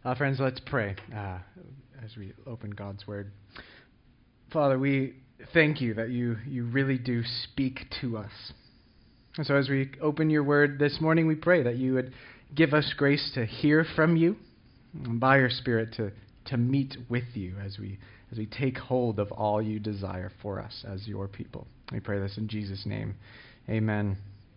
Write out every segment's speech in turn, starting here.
Friends, let's pray as we open God's Word. Father, we thank you that you really do speak to us. And so as we open your Word this morning, we pray that you would give us grace to hear from you, and by your Spirit to meet with you as we take hold of all you desire for us as your people. We pray this in Jesus' name. Amen.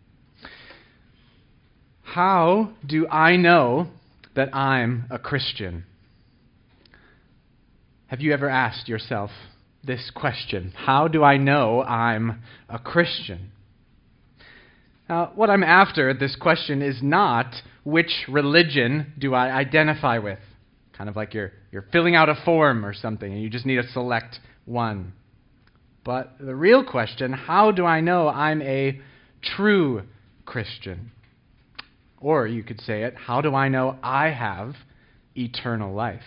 How do I know that I'm a Christian? Have you ever asked yourself this question? How do I know I'm a Christian? Now, what I'm after this question is not which religion do I identify with. Kind of like you're filling out a form or something and you just need to select one. But the real question, how do I know I'm a true Christian? Or you could say it, how do I know I have eternal life?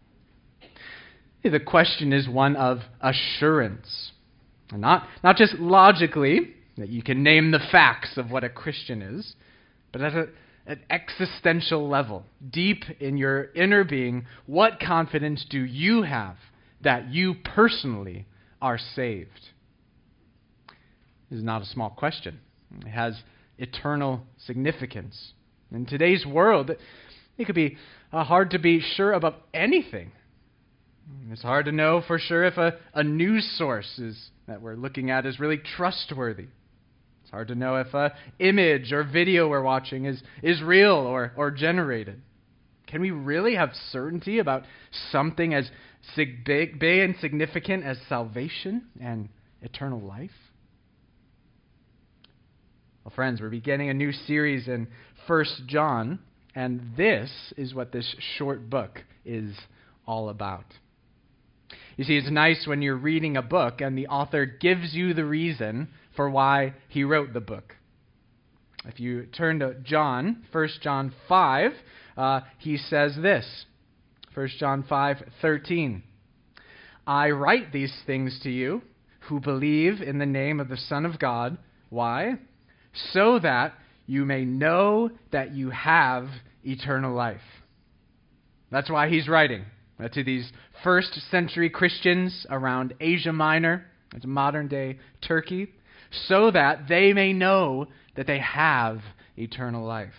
The question is one of assurance. And not just logically, that you can name the facts of what a Christian is, but at an existential level, deep in your inner being, what confidence do you have that you personally are saved? This is not a small question. It has eternal significance. In today's world, it could be hard to be sure about anything. It's hard to know for sure if a news source that we're looking at is really trustworthy. It's hard to know if an image or video we're watching is real or generated. Can we really have certainty about something as big and significant as salvation and eternal life? Well, friends, we're beginning a new series in 1 John, and this is what this short book is all about. You see, it's nice when you're reading a book and the author gives you the reason for why he wrote the book. If you turn to John, 1 John 5, he says this, 1 John 5:13. I write these things to you who believe in the name of the Son of God. Why? So that you may know that you have eternal life. That's why he's writing to these first century Christians around Asia Minor, it's modern day Turkey, so that they may know that they have eternal life.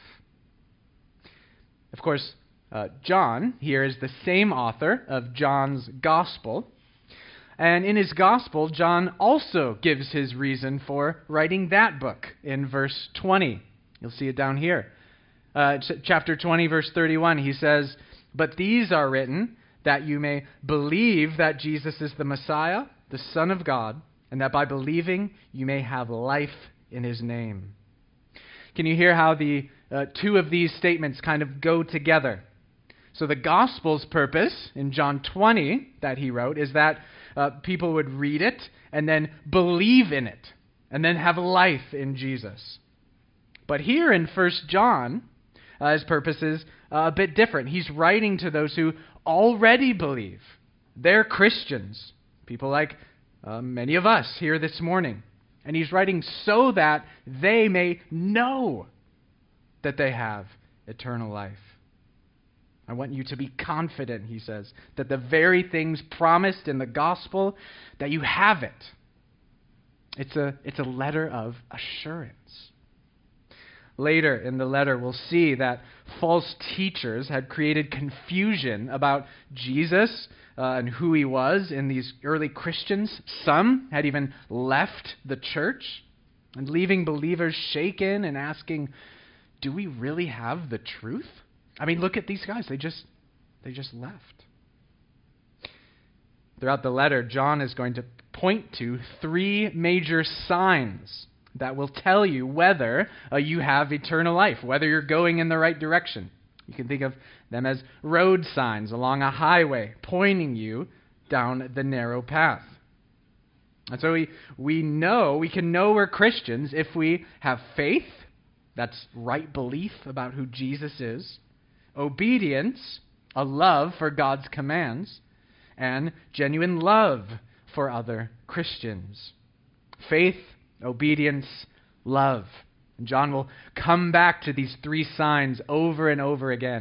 Of course, John here is the same author of John's Gospel. And in his Gospel, John also gives his reason for writing that book in verse 20. You'll see it down here. Chapter 20, verse 31, he says, "But these are written that you may believe that Jesus is the Messiah, the Son of God, and that by believing you may have life in his name." Can you hear how the two of these statements kind of go together? So the Gospel's purpose in John 20 that he wrote is that people would read it and then believe in it and then have life in Jesus. But here in 1 John, his purpose is a bit different. He's writing to those who already believe. They're Christians, people like many of us here this morning. And he's writing so that they may know that they have eternal life. I want you to be confident, he says, that the very things promised in the gospel, that you have it. It's a letter of assurance. Later in the letter, we'll see that false teachers had created confusion about Jesus and who he was in these early Christians. Some had even left the church and leaving believers shaken and asking, do we really have the truth? I mean, look at these guys. They just left. Throughout the letter, John is going to point to three major signs that will tell you whether you have eternal life, whether you're going in the right direction. You can think of them as road signs along a highway pointing you down the narrow path. And so we can know we're Christians if we have faith, that's right belief about who Jesus is, obedience, a love for God's commands, and genuine love for other Christians. Faith, obedience, love. And John will come back to these three signs over and over again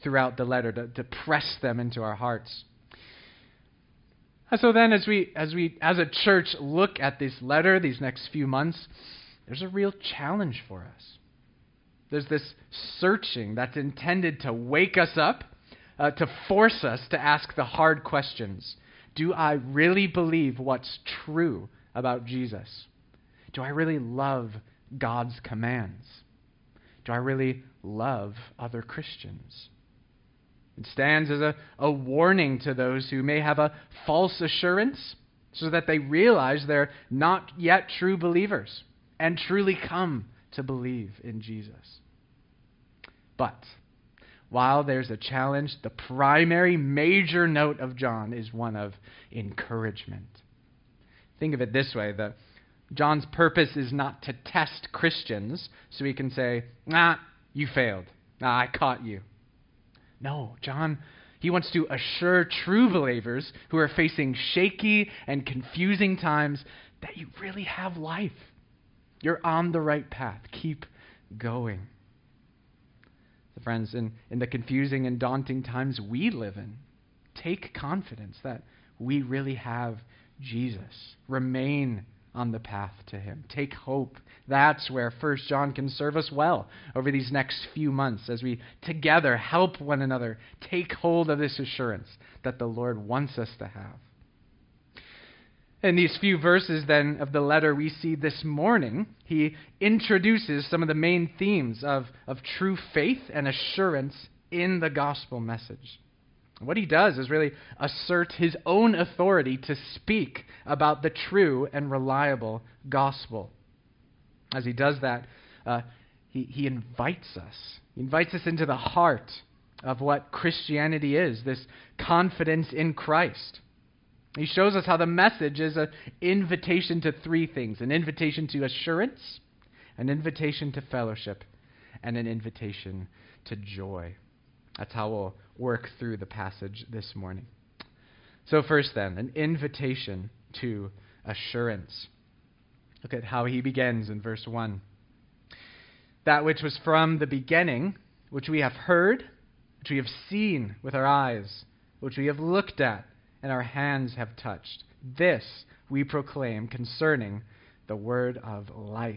throughout the letter to press them into our hearts. And so then as we as a church look at this letter these next few months, there's a real challenge for us. There's this searching that's intended to wake us up, to force us to ask the hard questions. Do I really believe what's true about Jesus? Do I really love God's commands? Do I really love other Christians? It stands as a warning to those who may have a false assurance so that they realize they're not yet true believers and truly come to believe in Jesus. But while there's a challenge, the primary major note of John is one of encouragement. Think of it this way, that John's purpose is not to test Christians so he can say, you failed. I caught you. No, John, he wants to assure true believers who are facing shaky and confusing times that you really have life. You're on the right path. Keep going. So friends, in the confusing and daunting times we live in, take confidence that we really have Jesus. Remain on the path to him. Take hope. That's where 1 John can serve us well over these next few months as we together help one another take hold of this assurance that the Lord wants us to have. In these few verses then of the letter we see this morning, he introduces some of the main themes of true faith and assurance in the gospel message. What he does is really assert his own authority to speak about the true and reliable gospel. As he does that, he invites us. He invites us into the heart of what Christianity is, this confidence in Christ. He shows us how the message is an invitation to three things: an invitation to assurance, an invitation to fellowship, and an invitation to joy. That's how we'll work through the passage this morning. So first then, an invitation to assurance. Look at how he begins in verse 1. That which was from the beginning, which we have heard, which we have seen with our eyes, which we have looked at, and our hands have touched. This we proclaim concerning the word of life.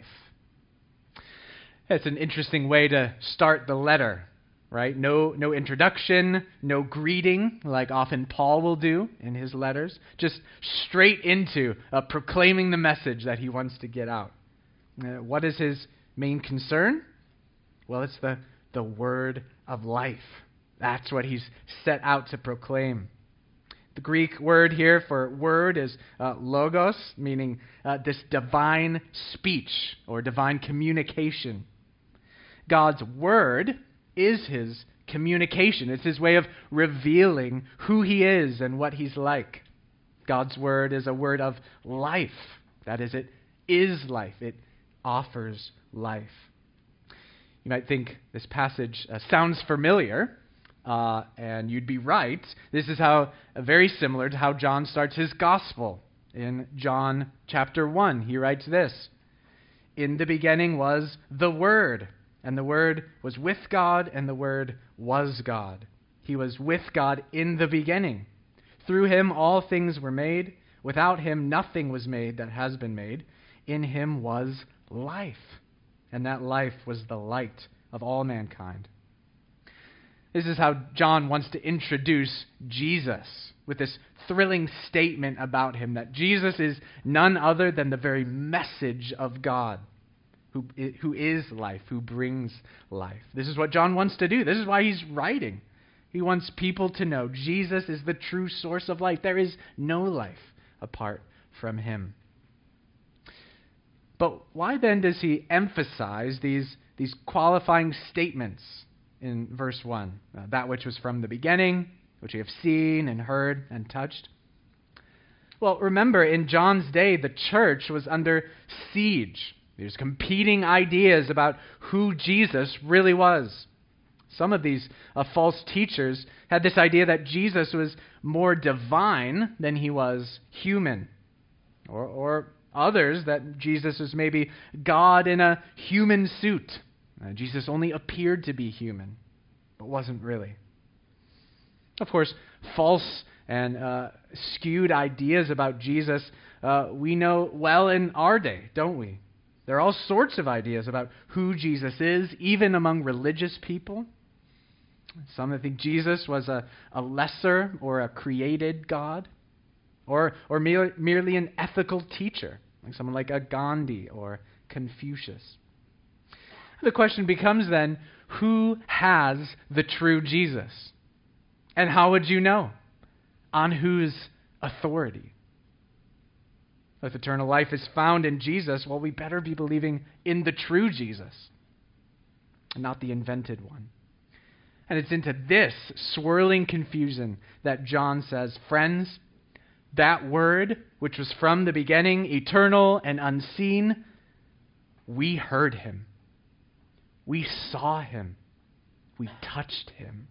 It's an interesting way to start the letter, right? No introduction, no greeting, like often Paul will do in his letters. Just straight into proclaiming the message that he wants to get out. What is his main concern? Well, it's the word of life. That's what he's set out to proclaim. The Greek word here for word is logos, meaning this divine speech or divine communication. God's word is his communication. It's his way of revealing who he is and what he's like. God's word is a word of life. That is, it is life. It offers life. You might think this passage sounds familiar, and you'd be right. This is very similar to how John starts his gospel. In John chapter 1, he writes this: "In the beginning was the Word, and the Word was with God, and the Word was God. He was with God in the beginning. Through him all things were made. Without him nothing was made that has been made. In him was life, and that life was the light of all mankind." This is how John wants to introduce Jesus, with this thrilling statement about him, that Jesus is none other than the very message of God, who is life, who brings life. This is what John wants to do. This is why he's writing. He wants people to know Jesus is the true source of life. There is no life apart from him. But why then does he emphasize these qualifying statements in verse 1? That which was from the beginning, which we have seen and heard and touched. Well, remember, in John's day, the church was under siege. There's competing ideas about who Jesus really was. Some of these false teachers had this idea that Jesus was more divine than he was human. Or others that Jesus was maybe God in a human suit. Jesus only appeared to be human, but wasn't really. Of course, false and skewed ideas about Jesus we know well in our day, don't we? There are all sorts of ideas about who Jesus is, even among religious people. Some that think Jesus was a lesser or a created God, or merely an ethical teacher, like someone like a Gandhi or Confucius. The question becomes then, who has the true Jesus? And how would you know? On whose authority? If eternal life is found in Jesus, well, we better be believing in the true Jesus, and not the invented one. And it's into this swirling confusion that John says, friends, that word, which was from the beginning, eternal and unseen, we heard him. We saw him. We touched him.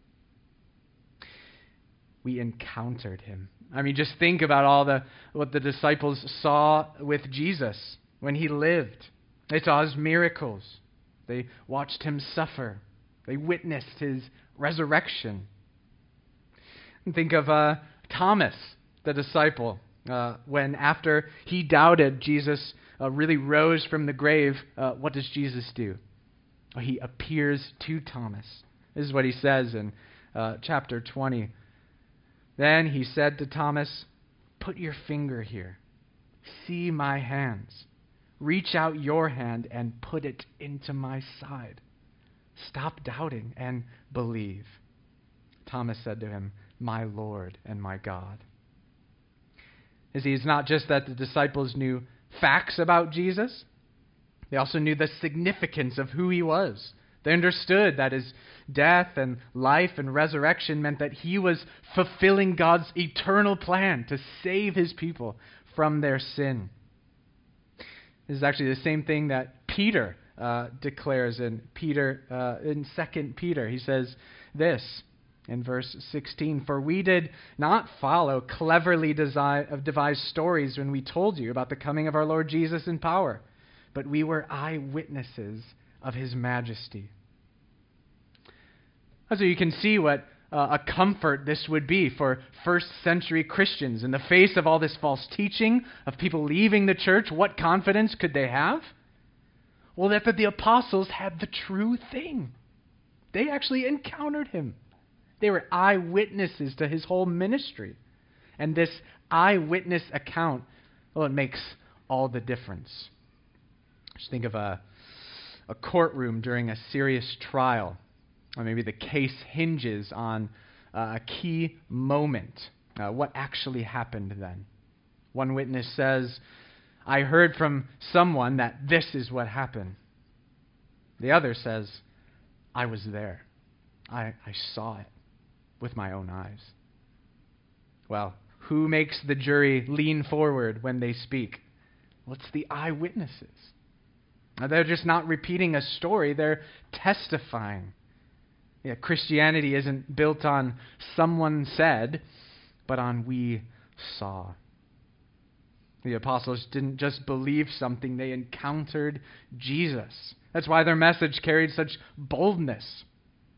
We encountered him. I mean, just think about what the disciples saw with Jesus when he lived. They saw his miracles. They watched him suffer. They witnessed his resurrection. And think of Thomas, the disciple, when after he doubted Jesus really rose from the grave, what does Jesus do? He appears to Thomas. This is what he says in chapter 20. Then he said to Thomas, "Put your finger here. See my hands. Reach out your hand and put it into my side. Stop doubting and believe." Thomas said to him, "My Lord and my God." You see, it's not just that the disciples knew facts about Jesus. They also knew the significance of who he was. They understood that his death and life and resurrection meant that he was fulfilling God's eternal plan to save his people from their sin. This is actually the same thing that Peter declares in 2 Peter. He says this in verse 16, "For we did not follow cleverly devised stories when we told you about the coming of our Lord Jesus in power, but we were eyewitnesses of his majesty." So you can see what a comfort this would be for first century Christians. In the face of all this false teaching, of people leaving the church, what confidence could they have? Well, that the apostles had the true thing. They actually encountered him. They were eyewitnesses to his whole ministry. And this eyewitness account, well, it makes all the difference. Just think of a courtroom during a serious trial. Or maybe the case hinges on a key moment. What actually happened then? One witness says, "I heard from someone that this is what happened." The other says, "I was there. I saw it with my own eyes." Well, who makes the jury lean forward when they speak? Well, it's the eyewitnesses. They're just not repeating a story, they're testifying. Yeah, Christianity isn't built on someone said, but on we saw. The apostles didn't just believe something, they encountered Jesus. That's why their message carried such boldness.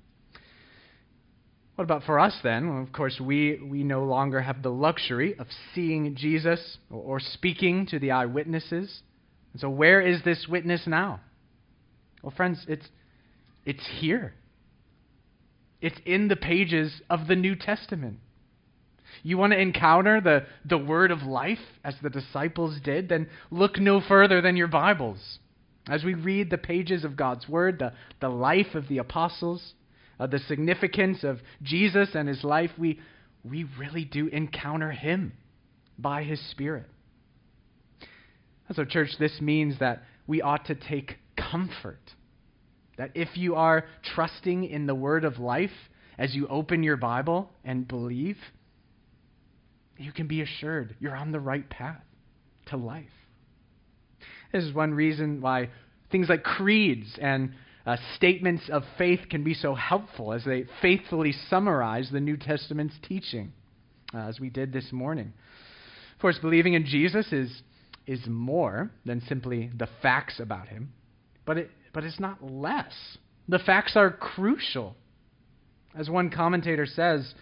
What about for us then? Well, of course, we no longer have the luxury of seeing Jesus or speaking to the eyewitnesses. And so where is this witness now? Well, friends, it's here. It's in the pages of the New Testament. You want to encounter the word of life as the disciples did? Then look no further than your Bibles. As we read the pages of God's word, the life of the apostles, the significance of Jesus and his life, we really do encounter him by his Spirit. And so, church, this means that we ought to take comfort. That if you are trusting in the word of life as you open your Bible and believe, you can be assured you're on the right path to life. This is one reason why things like creeds and statements of faith can be so helpful as they faithfully summarize the New Testament's teaching, as we did this morning. Of course, believing in Jesus is more than simply the facts about him, but it's not less. The facts are crucial. As one commentator says,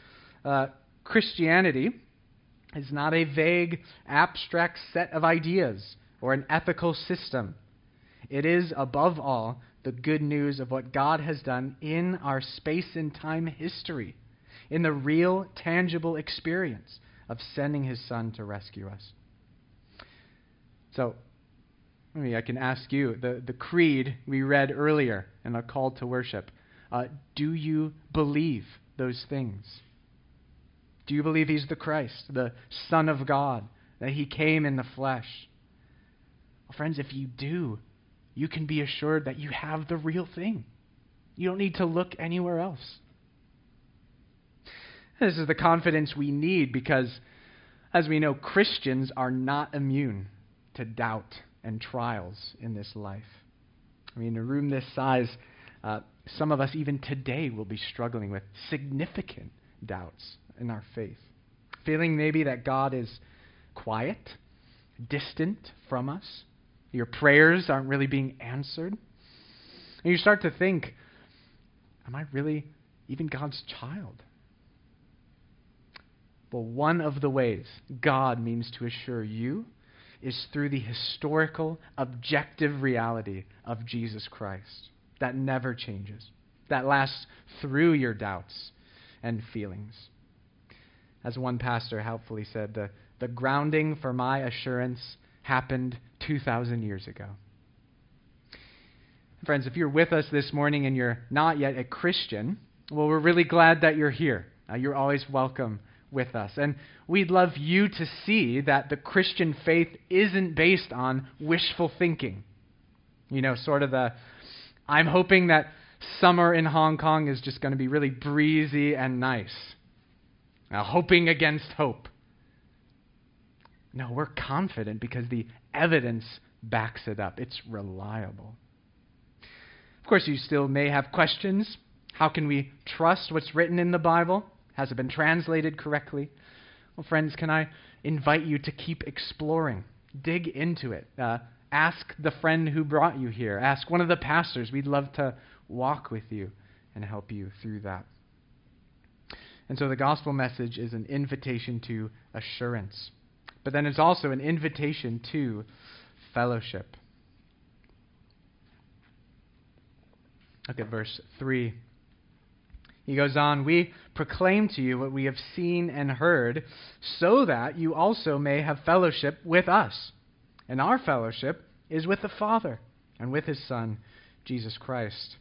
Christianity is not a vague, abstract set of ideas or an ethical system. It is, above all, the good news of what God has done in our space and time history, in the real, tangible experience of sending his Son to rescue us. So, maybe I can ask you, the creed we read earlier in the call to worship, do you believe those things? Do you believe he's the Christ, the Son of God, that he came in the flesh? Well, friends, if you do, you can be assured that you have the real thing. You don't need to look anywhere else. This is the confidence we need because, as we know, Christians are not immune to doubt and trials in this life. I mean, in a room this size, some of us even today will be struggling with significant doubts in our faith. Feeling maybe that God is quiet, distant from us. Your prayers aren't really being answered. And you start to think, am I really even God's child? Well, one of the ways God means to assure you is through the historical, objective reality of Jesus Christ that never changes, that lasts through your doubts and feelings. As one pastor helpfully said, the grounding for my assurance happened 2,000 years ago. Friends, if you're with us this morning and you're not yet a Christian, well, we're really glad that you're here. You're always welcome with us. And we'd love you to see that the Christian faith isn't based on wishful thinking. You know, sort of I'm hoping that summer in Hong Kong is just going to be really breezy and nice. Hoping against hope. No, we're confident because the evidence backs it up. It's reliable. Of course, you still may have questions. How can we trust what's written in the Bible? Has it been translated correctly? Well, friends, can I invite you to keep exploring? Dig into it. Ask the friend who brought you here. Ask one of the pastors. We'd love to walk with you and help you through that. And so the gospel message is an invitation to assurance. But then it's also an invitation to fellowship. Look at verse 3. He goes on, "We proclaim to you what we have seen and heard, so that you also may have fellowship with us. And our fellowship is with the Father and with his Son, Jesus Christ."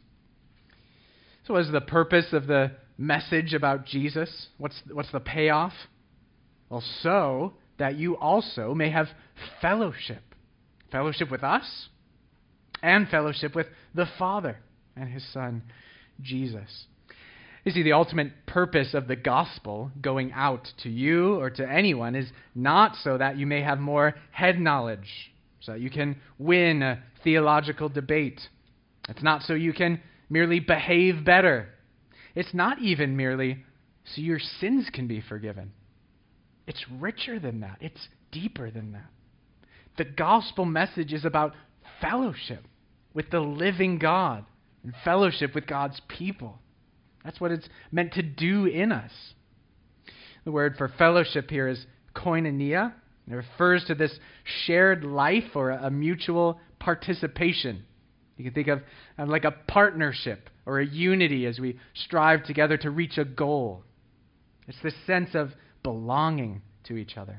So what is the purpose of the message about Jesus? What's the payoff? Well, so that you also may have fellowship. Fellowship with us and fellowship with the Father and his Son, Jesus. You see, the ultimate purpose of the gospel going out to you or to anyone is not so that you may have more head knowledge, so that you can win a theological debate. It's not so you can merely behave better. It's not even merely so your sins can be forgiven. It's richer than that. It's deeper than that. The gospel message is about fellowship with the living God and fellowship with God's people. That's what it's meant to do in us. The word for fellowship here is koinonia. It refers to this shared life or a mutual participation. You can think of like a partnership or a unity as we strive together to reach a goal. It's this sense of belonging to each other.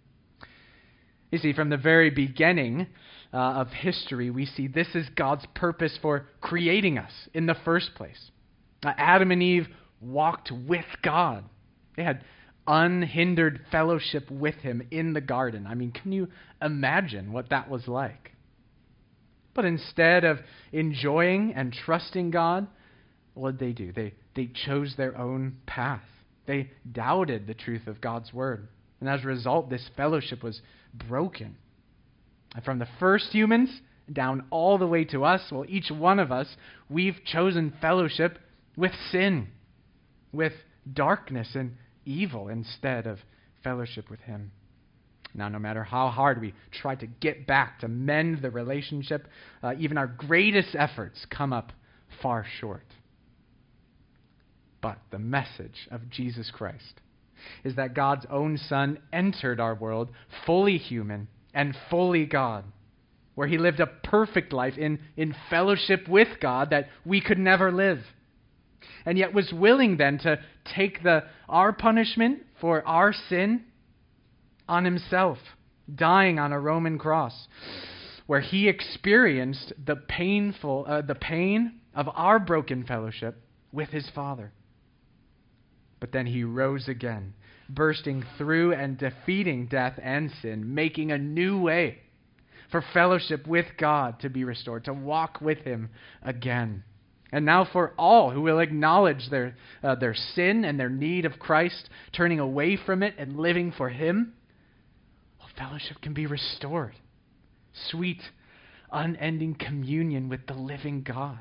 You see, from the very beginning of history, we see this is God's purpose for creating us in the first place. Adam and Eve walked with God. They had unhindered fellowship with him in the garden. I mean, can you imagine what that was like? But instead of enjoying and trusting God, what did they do? They chose their own path. They doubted the truth of God's word. And as a result, this fellowship was broken. And from the first humans down all the way to us, well, each one of us, we've chosen fellowship with sin, with darkness and evil instead of fellowship with him. Now, no matter how hard we try to get back to mend the relationship, even our greatest efforts come up far short. But the message of Jesus Christ is that God's own Son entered our world fully human and fully God, where he lived a perfect life in fellowship with God that we could never live, and yet was willing then to take our punishment for our sin on himself, dying on a Roman cross, where he experienced the pain of our broken fellowship with his Father. But then he rose again, bursting through and defeating death and sin, making a new way for fellowship with God to be restored, to walk with him again. And now for all who will acknowledge their sin and their need of Christ, turning away from it and living for him, fellowship can be restored. Sweet, unending communion with the living God.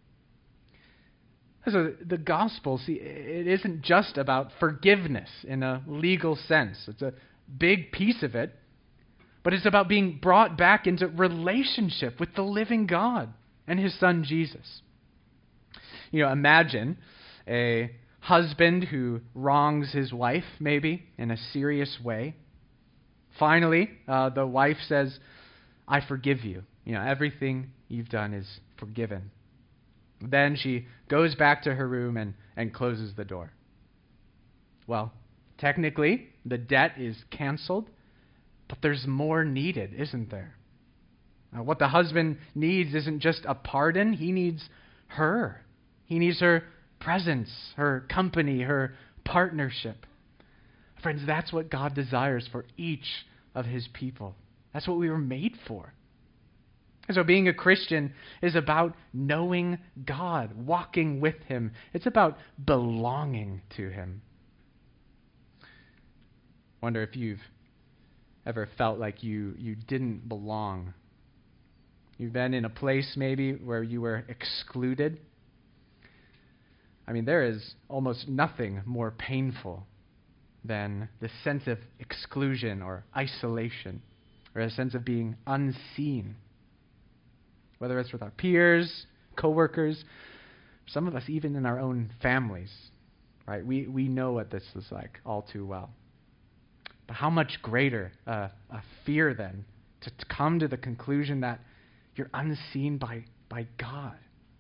So the gospel, see, it isn't just about forgiveness in a legal sense. It's a big piece of it, but it's about being brought back into relationship with the living God and his Son Jesus. Imagine a husband who wrongs his wife, maybe, in a serious way. Finally, the wife says, "I forgive you. Everything you've done is forgiven." Then she goes back to her room and closes the door. Well, technically, the debt is canceled, but there's more needed, isn't there? What the husband needs isn't just a pardon. He needs her. He needs her presence, her company, her partnership. Friends, that's what God desires for each of his people. That's what we were made for. And so being a Christian is about knowing God, walking with him. It's about belonging to him. Wonder if you've ever felt like you didn't belong. You've been in a place maybe where you were excluded. There is almost nothing more painful than the sense of exclusion or isolation, or a sense of being unseen. Whether it's with our peers, coworkers, some of us even in our own families, right? We know what this is like all too well. But how much greater a fear then to come to the conclusion that you're unseen by God.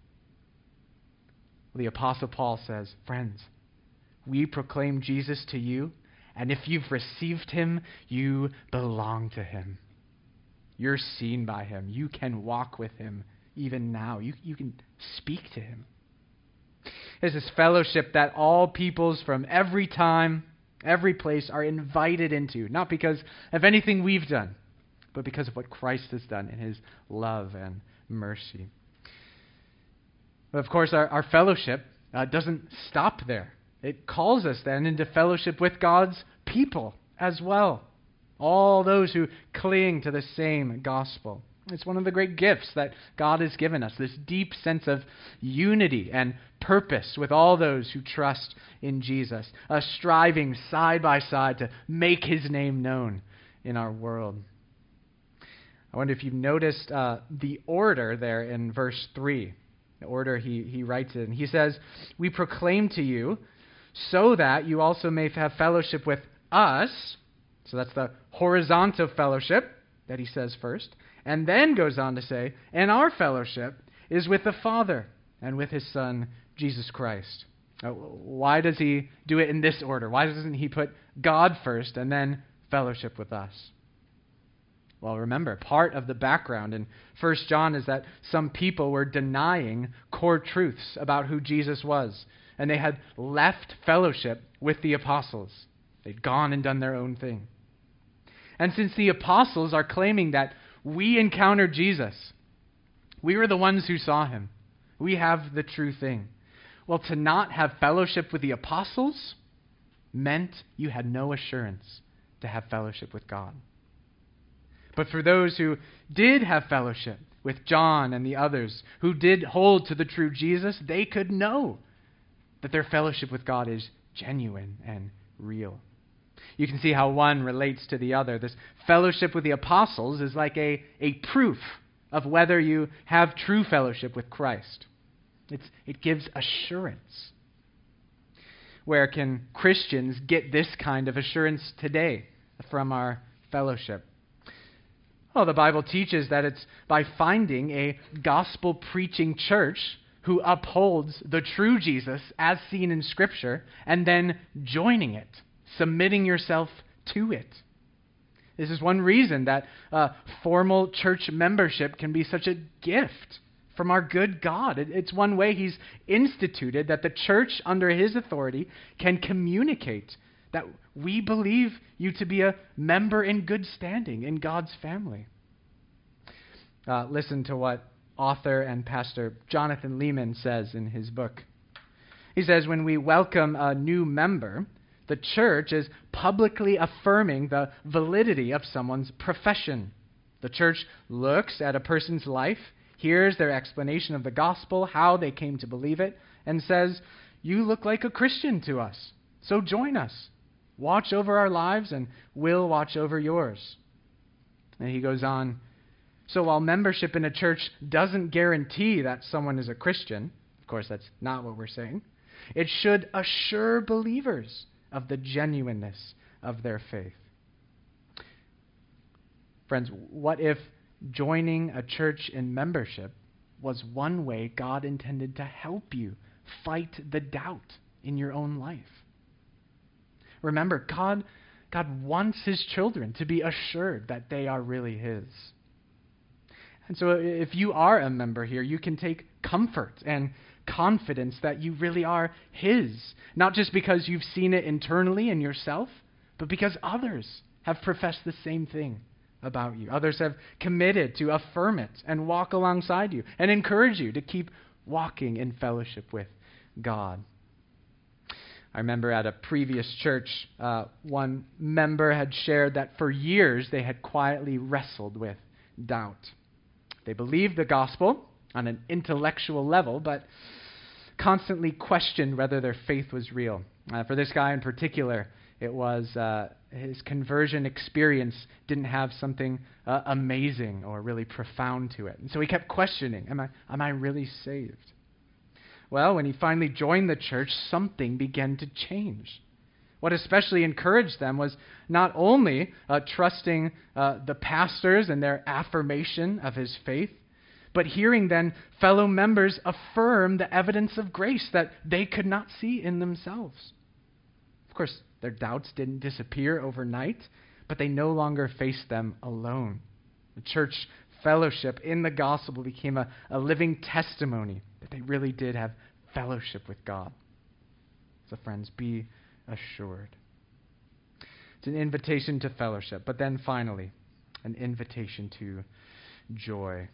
The Apostle Paul says, "Friends, we proclaim Jesus to you, and if you've received him, you belong to him. You're seen by him. You can walk with him even now. You can speak to him." There's this fellowship that all peoples from every time, every place are invited into, not because of anything we've done, but because of what Christ has done in his love and mercy. But of course, our fellowship doesn't stop there. It calls us then into fellowship with God's people as well. All those who cling to the same gospel. It's one of the great gifts that God has given us, this deep sense of unity and purpose with all those who trust in Jesus, striving side by side to make his name known in our world. I wonder if you've noticed the order there in verse 3. The order he writes it in. He says, "We proclaim to you so that you also may have fellowship with us." So that's the horizontal fellowship that he says first. And then goes on to say, "And our fellowship is with the Father and with his Son, Jesus Christ." Why does he do it in this order? Why doesn't he put God first and then fellowship with us? Well, remember, part of the background in 1 John is that some people were denying core truths about who Jesus was, and they had left fellowship with the apostles. They'd gone and done their own thing. And since the apostles are claiming that we encountered Jesus, we were the ones who saw him, we have the true thing. Well, to not have fellowship with the apostles meant you had no assurance to have fellowship with God. But for those who did have fellowship with John and the others, who did hold to the true Jesus, they could know that their fellowship with God is genuine and real. You can see how one relates to the other. This fellowship with the apostles is like a proof of whether you have true fellowship with Christ. It gives assurance. where can Christians get this kind of assurance today from our fellowship? Well, the Bible teaches that it's by finding a gospel-preaching church who upholds the true Jesus as seen in Scripture and then joining it, submitting yourself to it. This is one reason that formal church membership can be such a gift from our good God. It's one way He's instituted that the church under His authority can communicate that we believe you to be a member in good standing in God's family. Listen to what author and pastor Jonathan Leeman says in his book. He says, when we welcome a new member, the church is publicly affirming the validity of someone's profession. The church looks at a person's life, hears their explanation of the gospel, how they came to believe it, and says, you look like a Christian to us, so join us. Watch over our lives, and we'll watch over yours. And he goes on, so while membership in a church doesn't guarantee that someone is a Christian, of course that's not what we're saying, it should assure believers of the genuineness of their faith. Friends, what if joining a church in membership was one way God intended to help you fight the doubt in your own life? Remember, God wants His children to be assured that they are really His. And so if you are a member here, you can take comfort and confidence that you really are His, not just because you've seen it internally in yourself, but because others have professed the same thing about you. Others have committed to affirm it and walk alongside you and encourage you to keep walking in fellowship with God. I remember at a previous church, one member had shared that for years they had quietly wrestled with doubt. They believed the gospel on an intellectual level, but constantly questioned whether their faith was real. For this guy in particular, it was his conversion experience didn't have something amazing or really profound to it. And so he kept questioning, am I really saved? Well, when he finally joined the church, something began to change. What especially encouraged them was not only trusting the pastors and their affirmation of his faith, but hearing then fellow members affirm the evidence of grace that they could not see in themselves. Of course, their doubts didn't disappear overnight, but they no longer faced them alone. The church fellowship in the gospel became a living testimony that they really did have fellowship with God. So friends, be assured. It's an invitation to fellowship, but then finally, an invitation to joy.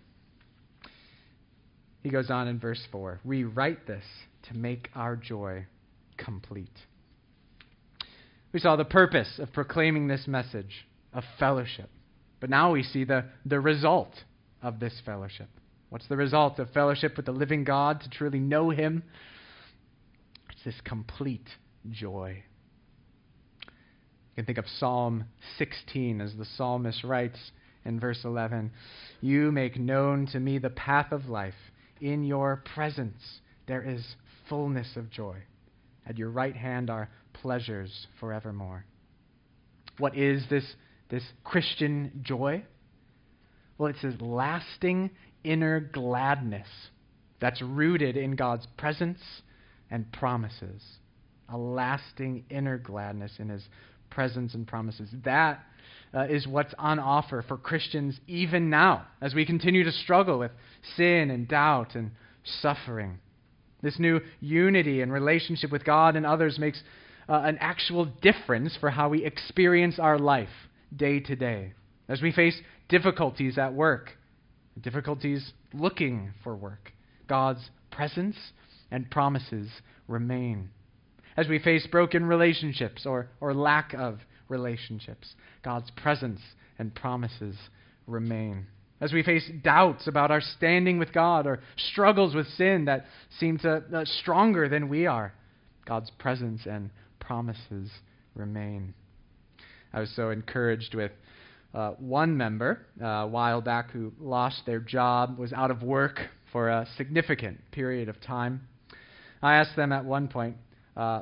He goes on in verse 4, we write this to make our joy complete. We saw the purpose of proclaiming this message of fellowship, but now we see the result of this fellowship. What's the result of fellowship with the living God, to truly know Him? It's this complete joy. You can think of Psalm 16 as the psalmist writes in verse 11, you make known to me the path of life. In your presence there is fullness of joy. At your right hand are pleasures forevermore. What is this Christian joy? Well, it's this lasting inner gladness that's rooted in God's presence and promises. A lasting inner gladness in His presence and promises. That is what's on offer for Christians even now, as we continue to struggle with sin and doubt and suffering. This new unity and relationship with God and others makes an actual difference for how we experience our life day to day. As we face difficulties at work, difficulties looking for work, God's presence and promises remain. As we face broken relationships or lack of relationships, God's presence and promises remain. As we face doubts about our standing with God or struggles with sin that seem stronger than we are, God's presence and promises remain. I was so encouraged with one member a while back who lost their job, was out of work for a significant period of time. I asked them at one point,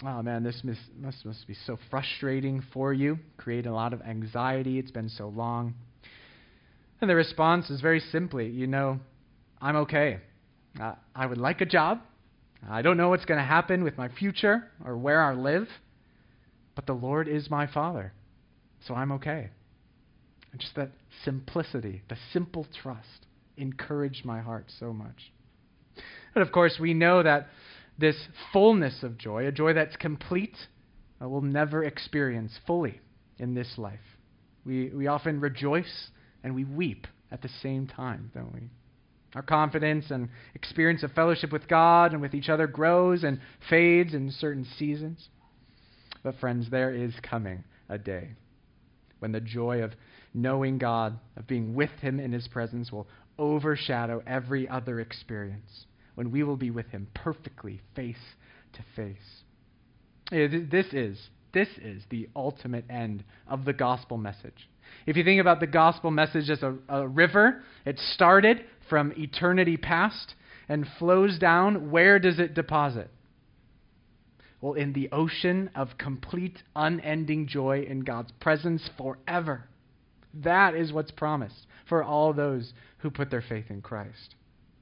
oh man, this must be so frustrating for you, create a lot of anxiety, it's been so long. And the response is very simply, I'm okay. I would like a job. I don't know what's going to happen with my future or where I'll live, but the Lord is my Father, so I'm okay. And just that simplicity, the simple trust, encouraged my heart so much. But of course, we know that this fullness of joy, a joy that's complete, we'll never experience fully in this life. We often rejoice and we weep at the same time, don't we? Our confidence and experience of fellowship with God and with each other grows and fades in certain seasons. But friends, there is coming a day when the joy of knowing God, of being with Him in His presence, will overshadow every other experience, when we will be with Him perfectly face to face. This is the ultimate end of the gospel message. If you think about the gospel message as a river, it started from eternity past and flows down. Where does it deposit? Well, in the ocean of complete, unending joy in God's presence forever. That is what's promised for all those who put their faith in Christ.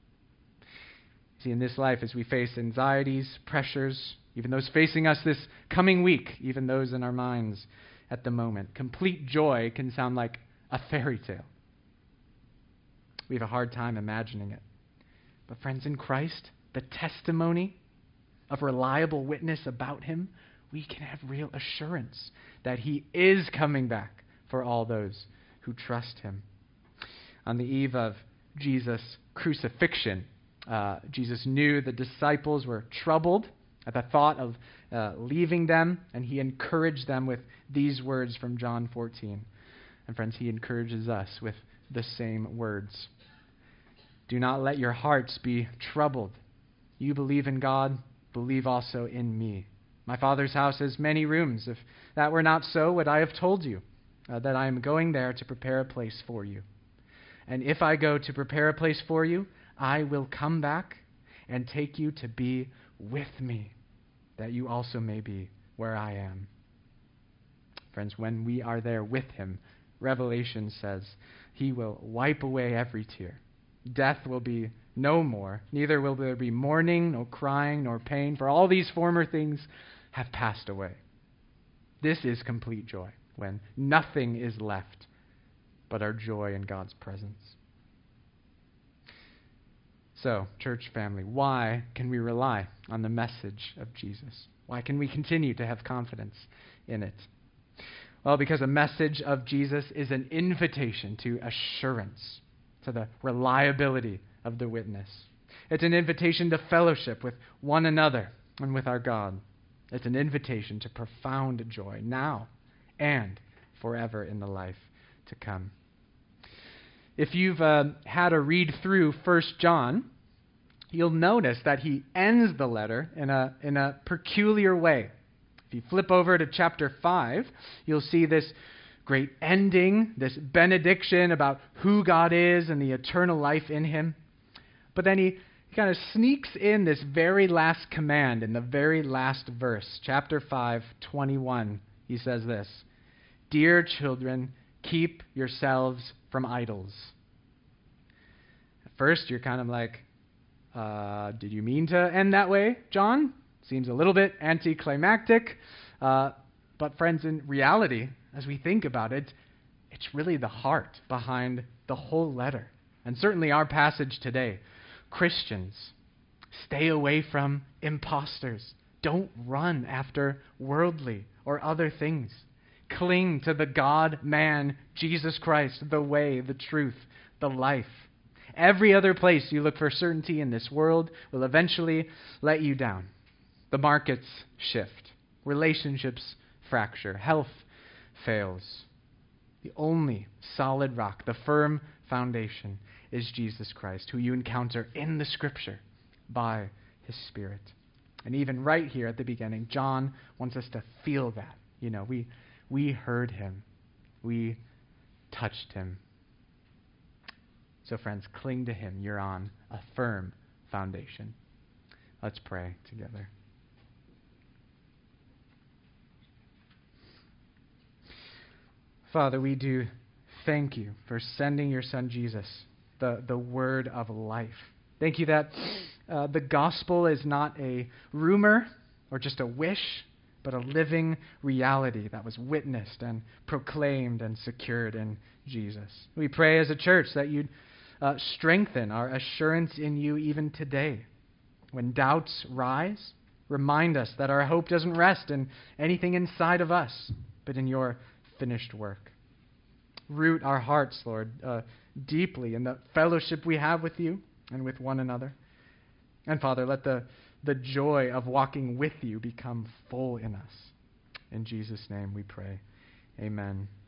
See, in this life, as we face anxieties, pressures, even those facing us this coming week, even those in our minds at the moment, complete joy can sound like a fairy tale. We have a hard time imagining it. But friends, in Christ, the testimony of reliable witness about Him, we can have real assurance that He is coming back for all those who trust Him. On the eve of Jesus' crucifixion, Jesus knew the disciples were troubled at the thought of leaving them, and He encouraged them with these words from John 14. And friends, He encourages us with the same words. Do not let your hearts be troubled. You believe in God, believe also in me. My Father's house has many rooms. If that were not so, would I have told you that I am going there to prepare a place for you? And if I go to prepare a place for you, I will come back and take you to be with me, that you also may be where I am. Friends, when we are there with Him, Revelation says He will wipe away every tear. Death will be no more. Neither will there be mourning, nor crying, nor pain, for all these former things have passed away. This is complete joy, when nothing is left but our joy in God's presence. So, church family, why can we rely on the message of Jesus? Why can we continue to have confidence in it? Well, because a message of Jesus is an invitation to assurance, to the reliability of the witness. It's an invitation to fellowship with one another and with our God. It's an invitation to profound joy now and forever in the life to come. If you've had a read through 1 John, you'll notice that he ends the letter in a peculiar way. If you flip over to chapter 5, you'll see this great ending, this benediction about who God is and the eternal life in Him. But then he kind of sneaks in this very last command in the very last verse, chapter 5:21. He says this, "Dear children, keep yourselves from idols." At first, you're kind of like, did you mean to end that way, John? Seems a little bit anticlimactic. But friends, in reality, as we think about it, it's really the heart behind the whole letter. And certainly our passage today. Christians, stay away from imposters. Don't run after worldly or other things. Cling to the God-man, Jesus Christ, the way, the truth, the life. Every other place you look for certainty in this world will eventually let you down. The markets shift. Relationships fracture. Health fails. The only solid rock, the firm foundation, is Jesus Christ, who you encounter in the Scripture by His Spirit. And even right here at the beginning, John wants us to feel that. We heard Him. We touched Him. So friends, cling to Him. You're on a firm foundation. Let's pray together. Father, we do thank you for sending your Son Jesus, the word of life. Thank you that the gospel is not a rumor or just a wish, but a living reality that was witnessed and proclaimed and secured in Jesus. We pray as a church that you'd strengthen our assurance in you even today. When doubts rise, remind us that our hope doesn't rest in anything inside of us, but in your finished work. Root our hearts, Lord, deeply in the fellowship we have with you and with one another. And Father, let the joy of walking with you become full in us. In Jesus' name we pray. Amen.